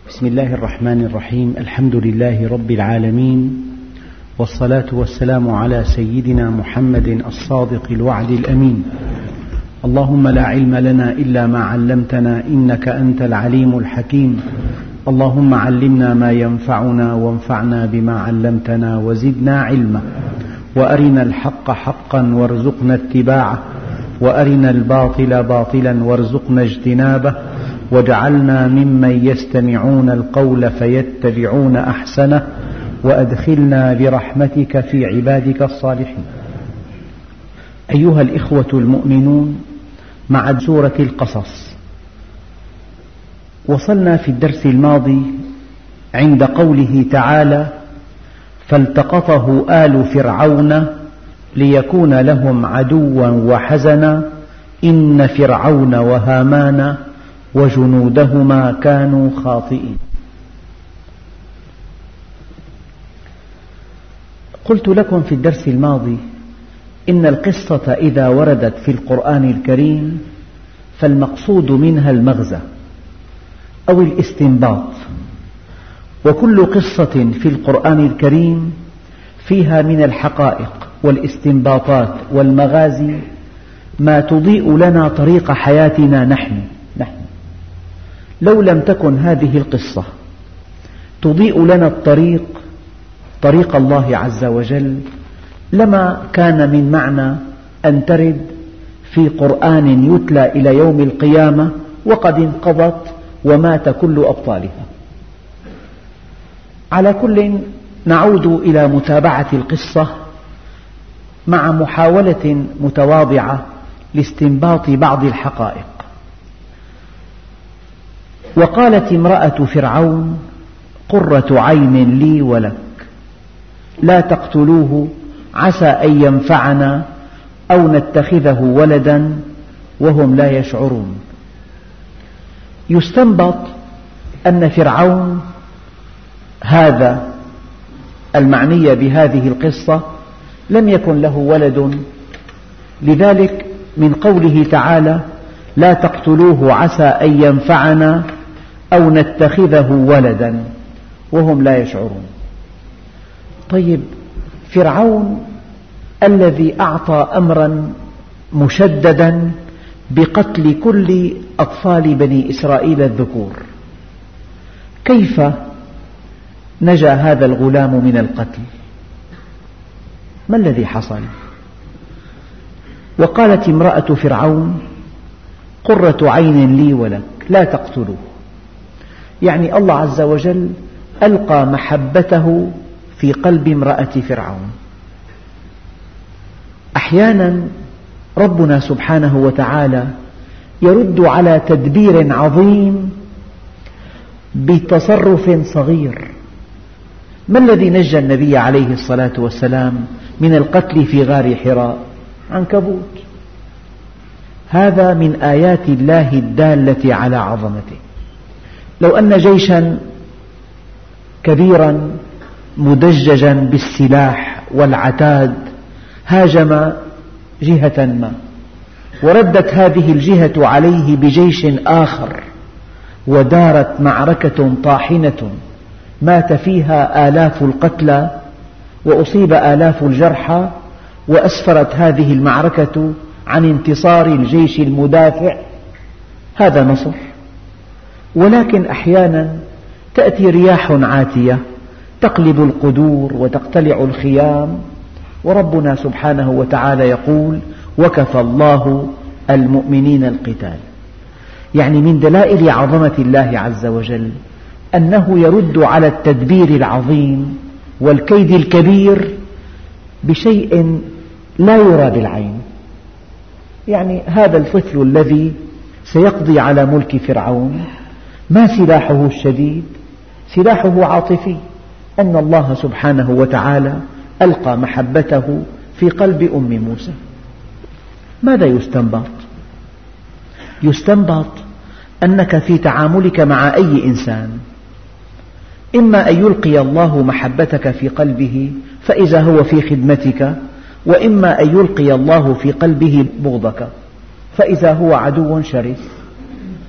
بسم الله الرحمن الرحيم. الحمد لله رب العالمين، والصلاة والسلام على سيدنا محمد الصادق الوعد الأمين. اللهم لا علم لنا إلا ما علمتنا إنك أنت العليم الحكيم. اللهم علمنا ما ينفعنا وانفعنا بما علمتنا وزدنا علما، وأرنا الحق حقا وارزقنا اتباعه، وأرنا الباطل باطلا وارزقنا اجتنابه، واجعلنا ممن يستمعون القول فيتبعون أحسنه، وأدخلنا برحمتك في عبادك الصالحين. أيها الإخوة المؤمنون، مع سورة القصص وصلنا في الدرس الماضي عند قوله تعالى: فالتقطه آل فرعون ليكون لهم عدوا وحزنا إن فرعون وهامان وجنودهما كانوا خاطئين. قلت لكم في الدرس الماضي إن القصة إذا وردت في القرآن الكريم فالمقصود منها المغزى أو الاستنباط، وكل قصة في القرآن الكريم فيها من الحقائق والاستنباطات والمغازي ما تضيء لنا طريق حياتنا نحن. لو لم تكن هذه القصة تضيء لنا طريق الله عز وجل، لما كان من معنى أن ترد في قرآن يتلى إلى يوم القيامة وقد انقضت ومات كل أبطالها. على كل، نعود إلى متابعة القصة مع محاولة متواضعة لاستنباط بعض الحقائق. وقالت امرأة فرعون: قرة عين لي ولك لا تقتلوه عسى أن ينفعنا أو نتخذه ولدا وهم لا يشعرون. يستنبط أن فرعون هذا المعني بهذه القصة لم يكن له ولد، لذلك من قوله تعالى: لا تقتلوه عسى أن ينفعنا أو نتخذه ولدا وهم لا يشعرون. طيب، فرعون الذي أعطى أمرا مشددا بقتل كل أطفال بني إسرائيل الذكور، كيف نجا هذا الغلام من القتل؟ ما الذي حصل؟ وقالت امرأة فرعون: قرة عين لي ولك لا تقتلوه، يعني الله عز وجل ألقى محبته في قلب امرأة فرعون. أحيانا ربنا سبحانه وتعالى يرد على تدبير عظيم بتصرف صغير. ما الذي نجى النبي عليه الصلاة والسلام من القتل في غار حراء؟ عنكبوت. هذا من آيات الله الدالة على عظمته. لو أن جيشا كبيرا مدججا بالسلاح والعتاد هاجم جهة ما، وردت هذه الجهة عليه بجيش آخر، ودارت معركة طاحنة مات فيها آلاف القتلى وأصيب آلاف الجرحى، وأسفرت هذه المعركة عن انتصار الجيش المدافع، هذا نصر. ولكن أحيانا تأتي رياح عاتية تقلب القدور وتقتلع الخيام، وربنا سبحانه وتعالى يقول: وكفى الله المؤمنين القتال. يعني من دلائل عظمة الله عز وجل أنه يرد على التدبير العظيم والكيد الكبير بشيء لا يرى بالعين. يعني هذا الطفل الذي سيقضي على ملك فرعون ما سلاحه الشديد؟ سلاحه عاطفي، أن الله سبحانه وتعالى ألقى محبته في قلب أم موسى. ماذا يستنبط؟ يستنبط أنك في تعاملك مع أي إنسان إما أن يلقي الله محبتك في قلبه فإذا هو في خدمتك، وإما أن يلقي الله في قلبه بغضك فإذا هو عدو شرس.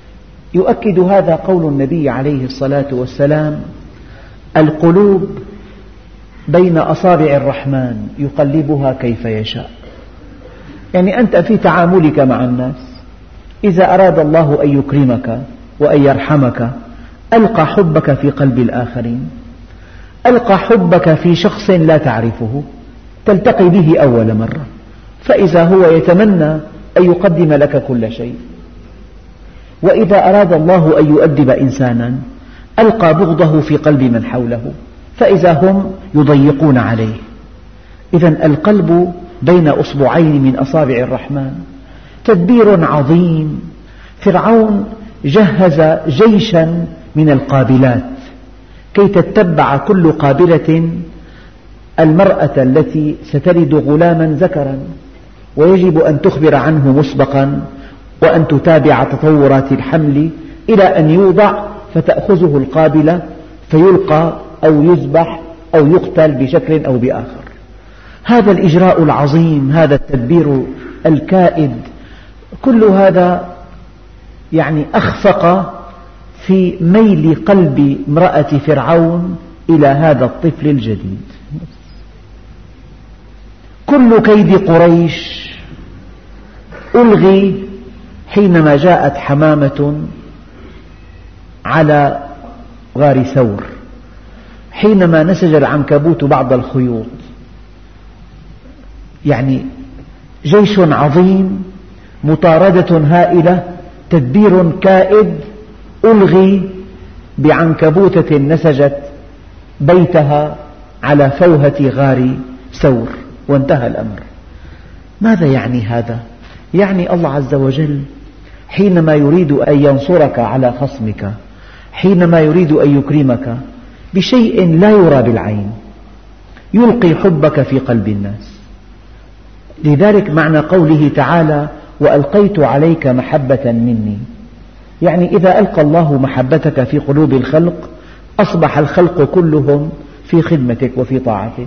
يؤكد هذا قول النبي عليه الصلاة والسلام: القلوب بين أصابع الرحمن يقلبها كيف يشاء. يعني أنت في تعاملك مع الناس إذا أراد الله أن يكرمك وأن يرحمك ألقى حبك في قلب الآخرين، ألقى حبك في شخص لا تعرفه تلتقي به أول مرة، فإذا هو يتمنى أن يقدم لك كل شيء. وإذا أراد الله أن يؤدب إنسانا ألقى بغضه في قلب من حوله، فإذا هم يضيقون عليه. إذن القلب بين أصبعين من أصابع الرحمن. تدبير عظيم. فرعون جهز جيشا من القابلات كي تتبع كل قابلة المرأة التي ستلد غلاما ذكرا، ويجب أن تخبر عنه مسبقا وأن تتابع تطورات الحمل إلى أن يوضع، فتأخذه القابلة فيلقى أو يذبح أو يقتل بشكل أو بآخر. هذا الإجراء العظيم، هذا التدبير الكائد، كل هذا يعني أخفق في ميل قلب امرأة فرعون إلى هذا الطفل الجديد. كل كيد قريش ألغي حينما جاءت حمامة على غار ثور، حينما نسج العنكبوت بعض الخيوط. يعني جيش عظيم، مطاردة هائلة، تدبير كائد، ألغي بعنكبوتة نسجت بيتها على فوهة غار ثور، وانتهى الأمر. ماذا يعني هذا؟ يعني الله عز وجل حينما يريد أن ينصرك على خصمك، حينما يريد أن يكرمك بشيء لا يرى بالعين، يلقي حبك في قلب الناس. لذلك معنى قوله تعالى: وألقيت عليك محبة مني، يعني إذا ألقى الله محبتك في قلوب الخلق أصبح الخلق كلهم في خدمتك وفي طاعتك.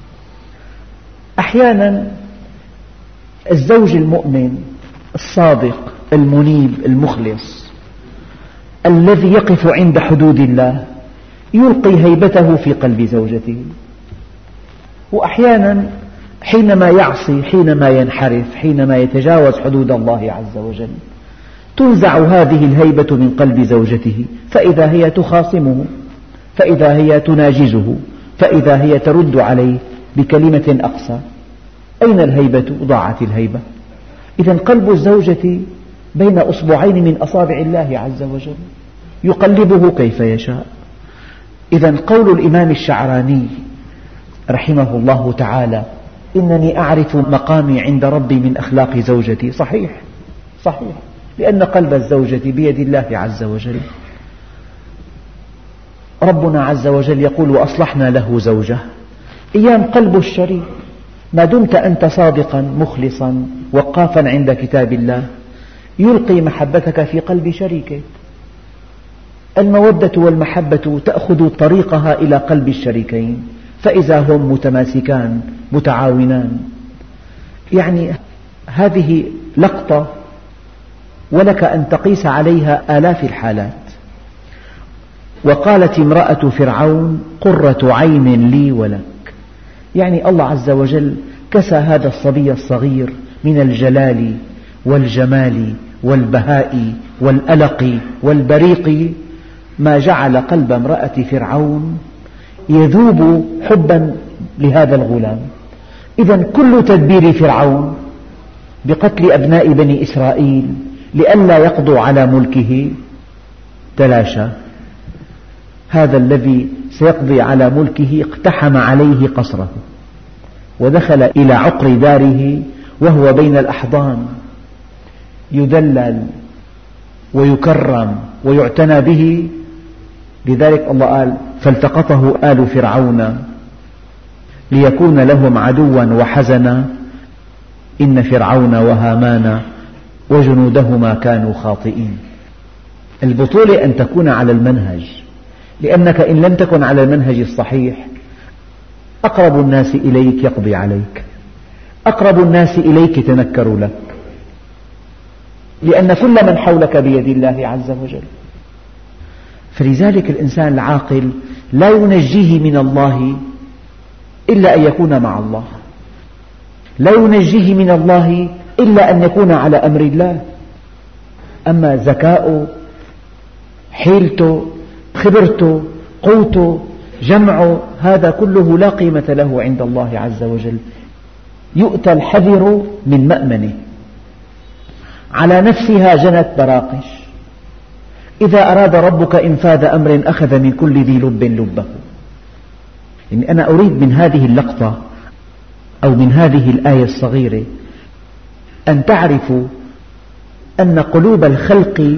أحيانا الزوج المؤمن الصادق المنيب المخلص الذي يقف عند حدود الله يلقي هيبته في قلب زوجته، وأحيانا حينما يعصي، حينما ينحرف، حينما يتجاوز حدود الله عز وجل تنزع هذه الهيبة من قلب زوجته، فإذا هي تخاصمه، فإذا هي تناجزه، فإذا هي ترد عليه بكلمة أقسى. أين الهيبة؟ ضاعت الهيبة. إذن قلب الزوجة بين أصبعين من أصابع الله عز وجل يقلبه كيف يشاء. إذن قول الإمام الشعراني رحمه الله تعالى: إنني أعرف مقامي عند ربي من أخلاق زوجتي، صحيح، لأن قلب الزوجة بيد الله عز وجل. ربنا عز وجل يقول: وأصلحنا له زوجه. أيام قلب الشريك، ما دمت أنت صادقا مخلصا وقافا عند كتاب الله يلقي محبتك في قلب شريكك. المودة والمحبة تأخذ طريقها إلى قلب الشريكين، فإذا هم متماسكان متعاونان. يعني هذه لقطة ولك أن تقيس عليها آلاف الحالات. وقالت امرأة فرعون: قرة عين لي ولك. يعني الله عز وجل كسى هذا الصبي الصغير من الجلال والجمال والبهاء والألق والبريق ما جعل قلب امرأة فرعون يذوب حبا لهذا الغلام. إذن كل تدبير فرعون بقتل أبناء بني إسرائيل لئلا يقضوا على ملكه تلاشى. هذا الذي سيقضي على ملكه اقتحم عليه قصره ودخل إلى عقر داره وهو بين الأحضان يدلل ويكرم ويعتنى به. لذلك الله قال: فالتقطه آل فرعون ليكون لهم عدوا وحزنا إن فرعون وهامان وجنودهما كانوا خاطئين. البطولة أن تكون على المنهج، لأنك إن لم تكن على المنهج الصحيح أقرب الناس إليك يقضي عليك، أقرب الناس إليك يتنكر لك. لأن كل من حولك بيد الله عز وجل. فلذلك الإنسان العاقل لا ينجيه من الله إلا أن يكون مع الله، لا ينجيه من الله إلا أن يكون على أمر الله. أما ذكاؤه، حيلته، خبرته، قوته، جمعه، هذا كله لا قيمة له عند الله عز وجل. يؤتى الحذر من مأمنه. على نفسها جنت براقش. إذا أراد ربك إنفاذ أمر أخذ من كل ذي لب لبه. يعني أنا أريد من هذه اللقطة أو من هذه الآية الصغيرة أن تعرفوا أن قلوب الخلق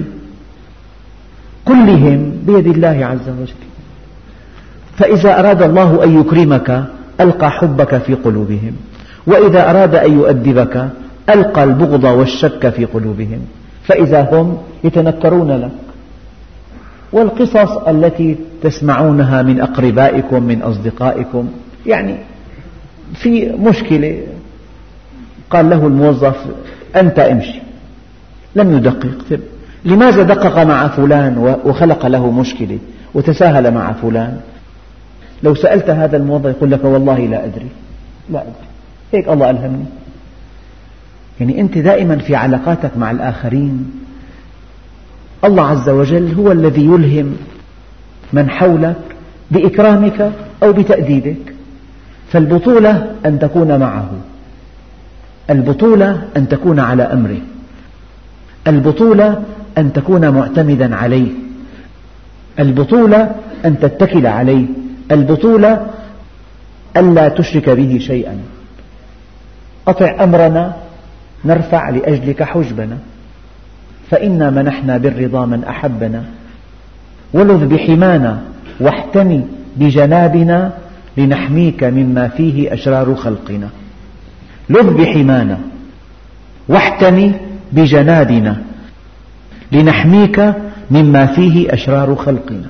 كلهم بيد الله عز وجل. فإذا أراد الله أن يكرمك ألقى حبك في قلوبهم، وإذا أراد أن يؤدبك ألقى البغض والشك في قلوبهم، فإذا هم يتنكرون لك. والقصص التي تسمعونها من أقربائكم من أصدقائكم، يعني في مشكلة قال له الموظف أنت امشي، لم يدقق. لماذا دقق مع فلان وخلق له مشكلة وتساهل مع فلان؟ لو سألت هذا الموظف يقول لك والله لا أدري، لا أدري، هيك الله ألهمني. يعني أنت دائما في علاقاتك مع الآخرين الله عز وجل هو الذي يلهم من حولك بإكرامك أو بتأديبك. فالبطولة أن تكون معه، البطولة أن تكون على أمره، البطولة أن تكون معتمدا عليه، البطولة أن تتكل عليه، البطولة ألا تشرك به شيئا. أطع أمرنا نرفع لأجلك حجبنا، فإنا منحنا بالرضا من أحبنا، ولذ بحمانا واحتمي بجنابنا لنحميك مما فيه أشرار خلقنا. لذ بحمانا واحتمي بجنابنا لنحميك مما فيه أشرار خلقنا.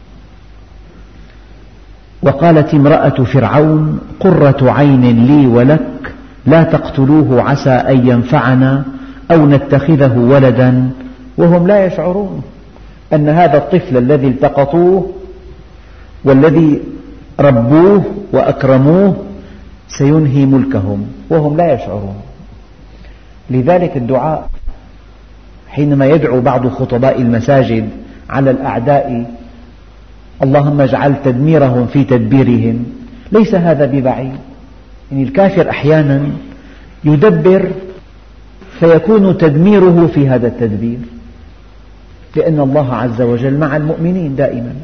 وقالت امرأة فرعون قرة عين لي ولك لا تقتلوه عسى أن ينفعنا أو نتخذه ولدا وهم لا يشعرون أن هذا الطفل الذي التقطوه والذي ربوه وأكرموه سينهي ملكهم وهم لا يشعرون. لذلك الدعاء حينما يدعو بعض خطباء المساجد على الأعداء اللهم اجعل تدميرهم في تدبيرهم، ليس هذا ببعيد. يعني الكافر أحيانا يدبر فيكون تدميره في هذا التدبير، لأن الله عز وجل مع المؤمنين دائما.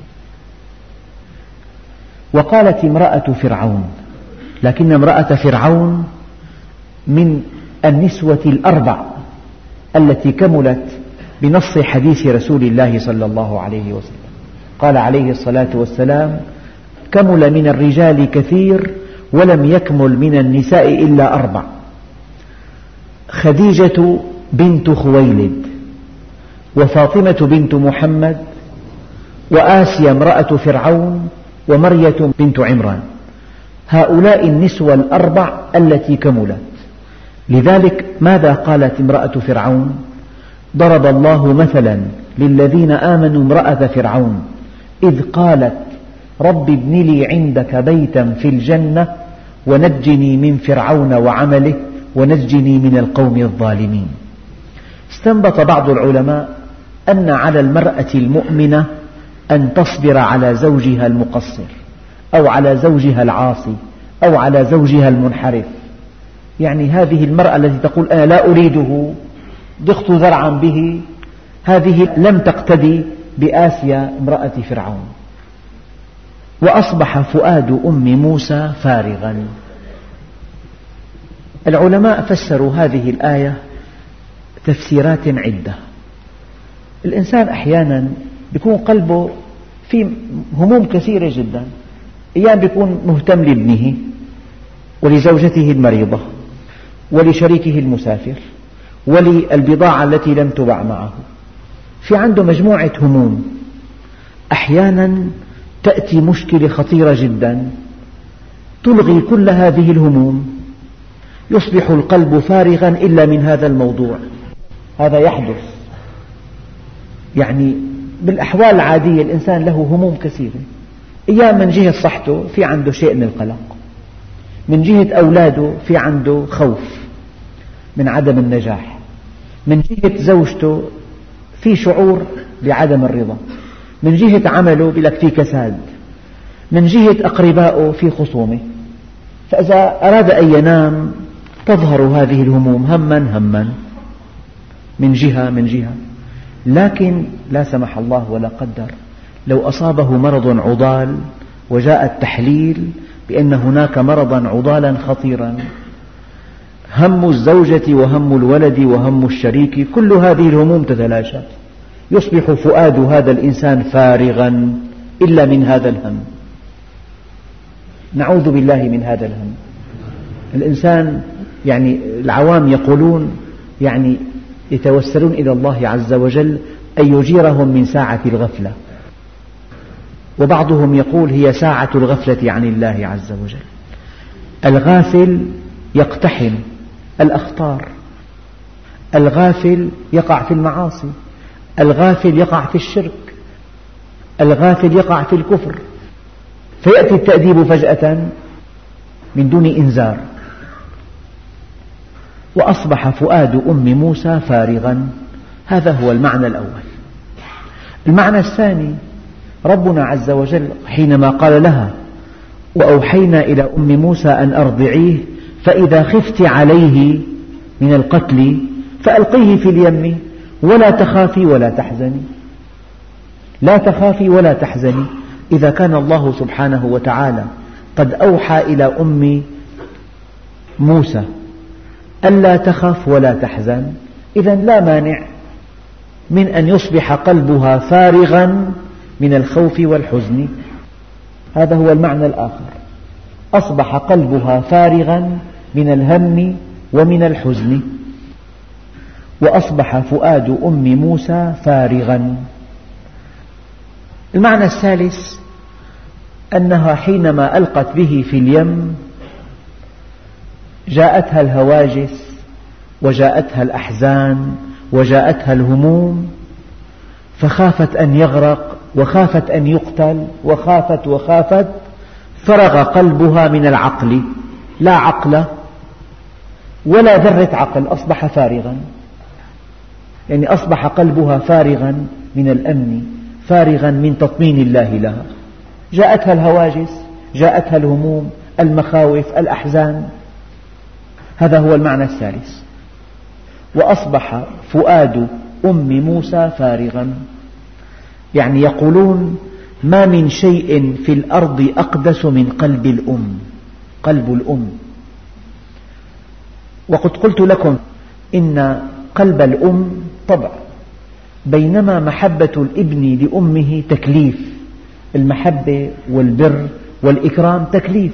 وقالت امرأة فرعون، لكن امرأة فرعون من النسوة الأربع التي كملت بنص حديث رسول الله صلى الله عليه وسلم. قال عليه الصلاة والسلام كمل من الرجال كثير ولم يكمل من النساء إلا أربع: خديجة بنت خويلد، وفاطمة بنت محمد، وآسيا امرأة فرعون، ومرية بنت عمران. هؤلاء النسوة الأربع التي كملت. لذلك ماذا قالت امرأة فرعون؟ ضرب الله مثلا للذين آمنوا امرأة فرعون إذ قالت رب ابن لي عندك بيتا في الجنة ونجني من فرعون وعمله ونجني من القوم الظالمين. استنبط بعض العلماء أن على المرأة المؤمنة أن تصبر على زوجها المقصر أو على زوجها العاصي أو على زوجها المنحرف. يعني هذه المرأة التي تقول أنا لا أريده ضغط ذرعا به، هذه لم تقتدي بآسيا امرأة فرعون. وأصبح فؤاد أم موسى فارغا. العلماء فسروا هذه الآية تفسيرات عدة. الإنسان أحيانا يكون قلبه في هموم كثيرة جدا، أيام يكون مهتم لابنه ولزوجته المريضة ولشريكه المسافر وللبضاعة التي لم تبع معه، في عنده مجموعة هموم. أحيانا تأتي مشكلة خطيرة جدا تلغي كل هذه الهموم، يصبح القلب فارغا إلا من هذا الموضوع. هذا يحدث. يعني بالأحوال العادية الإنسان له هموم كثيرة، أيام من جهة صحته في عنده شيء من القلق، من جهة أولاده في عنده خوف من عدم النجاح، من جهة زوجته في شعور بعدم الرضا، من جهة عمله يقول لك في كساد، من جهة أقربائه في خصومة. فإذا أراد أن ينام تظهر هذه الهموم هما من جهة. لكن لا سمح الله ولا قدر لو أصابه مرض عضال وجاء التحليل بأن هناك مرضا عضالا خطيرا، هم الزوجة وهم الولد وهم الشريك، كل هذه الهموم تتلاشى، يصبح فؤاد هذا الإنسان فارغا إلا من هذا الهم. نعوذ بالله من هذا الهم. الإنسان يعني العوام يقولون يعني يتوسلون إلى الله عز وجل أن يجيرهم من ساعة الغفلة، وبعضهم يقول هي ساعة الغفلة عن الله عز وجل. الغافل يقتحم الأخطار، الغافل يقع في المعاصي، الغافل يقع في الشرك، الغافل يقع في الكفر، فيأتي التأديب فجأة من دون إنذار. وأصبح فؤاد أم موسى فارغا. هذا هو المعنى الأول. المعنى الثاني، ربنا عز وجل حينما قال لها وأوحينا إلى أم موسى أن أرضعيه فإذا خفت عليه من القتل فألقيه في اليم ولا تخافي ولا تحزني. لا تخافي ولا تحزني. إذا كان الله سبحانه وتعالى قد أوحى إلى أم موسى ألا تخف ولا تحزن، إذن لا مانع من أن يصبح قلبها فارغا من الخوف والحزن. هذا هو المعنى الآخر. أصبح قلبها فارغا من الهم ومن الحزن. وأصبح فؤاد أم موسى فارغا. المعنى الثالث أنها حينما ألقت به في اليم جاءتها الهواجس وجاءتها الأحزان وجاءتها الهموم، فخافت أن يغرق وخافت أن يقتل وخافت، فرغ قلبها من العقل، لا عقل ولا ذرة عقل، أصبح فارغا. يعني أصبح قلبها فارغا من الأمن، فارغا من تطمين الله لها. جاءتها الهواجس، جاءتها الهموم، المخاوف، الأحزان. هذا هو المعنى الثالث. وأصبح فؤاد أم موسى فارغا. يعني يقولون ما من شيء في الأرض أقدس من قلب الأم، قلب الأم. وقد قلت لكم إن قلب الأم طبع، بينما محبة الابن لأمه تكليف. المحبة والبر والإكرام تكليف.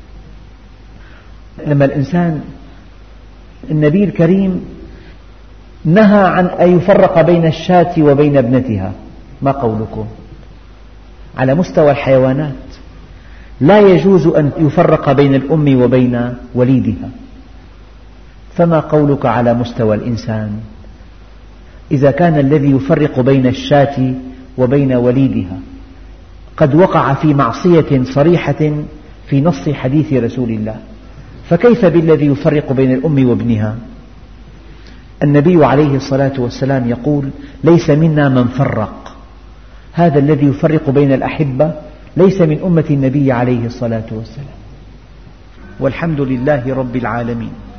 لما الإنسان، النبي الكريم نهى عن أن يفرق بين الشاة وبين ابنتها، ما قولكم؟ على مستوى الحيوانات لا يجوز أن يفرق بين الأم وبين وليدها، فما قولك على مستوى الإنسان؟ إذا كان الذي يفرق بين الشاة وبين وليدها قد وقع في معصية صريحة في نص حديث رسول الله، فكيف بالذي يفرق بين الأم وابنها؟ النبي عليه الصلاة والسلام يقول ليس منا من فرق. هذا الذي يفرق بين الأحبة ليس من أمة النبي عليه الصلاة والسلام. والحمد لله رب العالمين.